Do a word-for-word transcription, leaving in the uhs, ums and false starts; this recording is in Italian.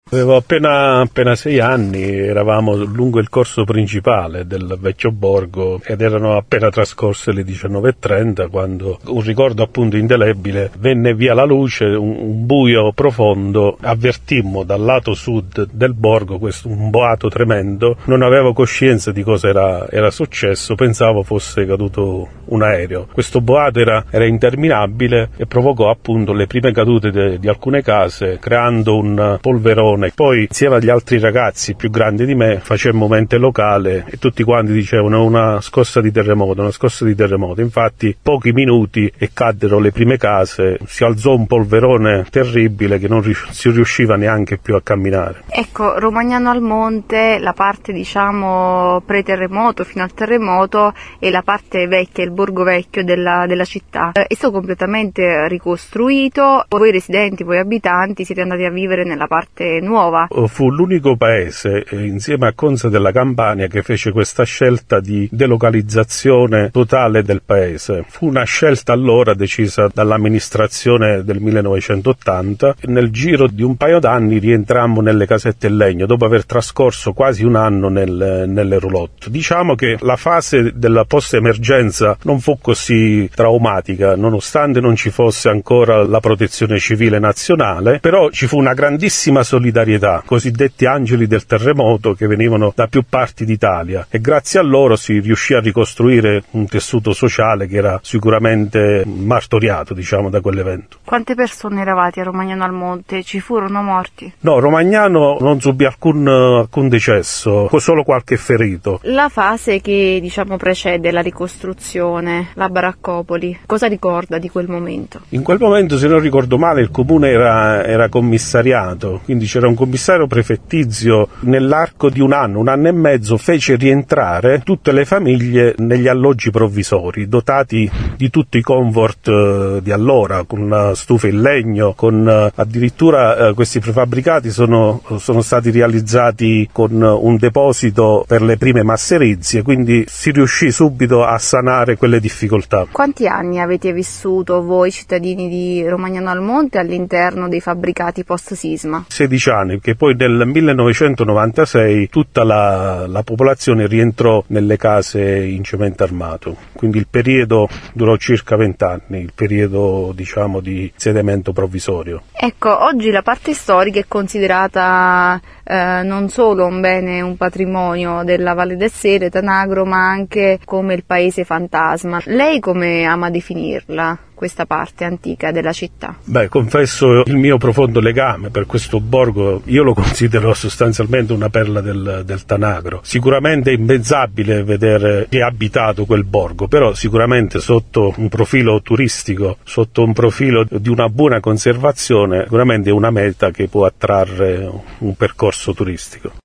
Avevo appena, appena sei anni, eravamo lungo il corso principale del vecchio borgo ed erano appena trascorse le diciannove e trenta quando un ricordo appunto indelebile, venne via la luce, un, un buio profondo, avvertimmo dal lato sud del borgo questo un boato tremendo, non avevo coscienza di cosa era, era successo, pensavo fosse caduto un aereo. Questo boato era, era interminabile e provocò appunto le prime cadute de, di alcune case, creando un polverone. Poi insieme agli altri ragazzi più grandi di me facemmo mente locale e tutti quanti dicevano una scossa di terremoto, una scossa di terremoto. Infatti pochi minuti e caddero le prime case, si alzò un polverone terribile che non si riusciva neanche più a camminare. Ecco, Romagnano al Monte, la parte diciamo pre-terremoto fino al terremoto e la parte vecchia, il borgo vecchio della, della città, è stato completamente ricostruito. Voi residenti, voi abitanti siete andati a vivere nella parte nuova. Fu l'unico paese eh, insieme a Conza della Campania che fece questa scelta di delocalizzazione totale del paese. Fu una scelta allora decisa dall'amministrazione del millenovecentottanta. Nel giro di un paio d'anni rientrammo nelle casette in legno dopo aver trascorso quasi un anno nel, nelle roulotte. Diciamo che la fase della post-emergenza non fu così traumatica, nonostante non ci fosse ancora la protezione civile nazionale, però ci fu una grandissima solidarietà, cosiddetti angeli del terremoto che venivano da più parti d'Italia e grazie a loro si riuscì a ricostruire un tessuto sociale che era sicuramente martoriato, diciamo, da quell'evento. Quante persone eravate a Romagnano al Monte? Ci furono morti? No, Romagnano non subì alcun, alcun decesso, solo qualche ferito. La fase che diciamo precede la ricostruzione, la baraccopoli, cosa ricorda di quel momento? In quel momento, se non ricordo male, il comune era, era commissariato, quindi c'era un commissario prefettizio. Nell'arco di un anno, un anno e mezzo, fece rientrare tutte le famiglie negli alloggi provvisori, dotati di tutti i comfort eh, di allora, con una stufa in legno, con eh, addirittura eh, questi prefabbricati sono, sono stati realizzati con un deposito per le prime masserizie, quindi si riuscì subito a sanare quelle difficoltà. Quanti anni avete vissuto voi cittadini di Romagnano al Monte all'interno dei fabbricati post-sisma? sedici anni, che poi nel millenovecentonovantasei tutta la, la popolazione rientrò nelle case in cemento armato, quindi il periodo durò circa vent'anni, il periodo diciamo di insediamento provvisorio. Ecco, oggi la parte storica è considerata eh, non solo un bene, un patrimonio della Valle del Sele, Tanagro, ma anche come il paese fantasma. Lei come ama definirla, questa parte antica della città? Beh, confesso il mio profondo legame per questo borgo, io lo considero sostanzialmente una perla del, del Tanagro. Sicuramente è impensabile vedere chi ha abitato quel borgo, però sicuramente sotto un profilo turistico, sotto un profilo di una buona conservazione, sicuramente è una meta che può attrarre un percorso turistico.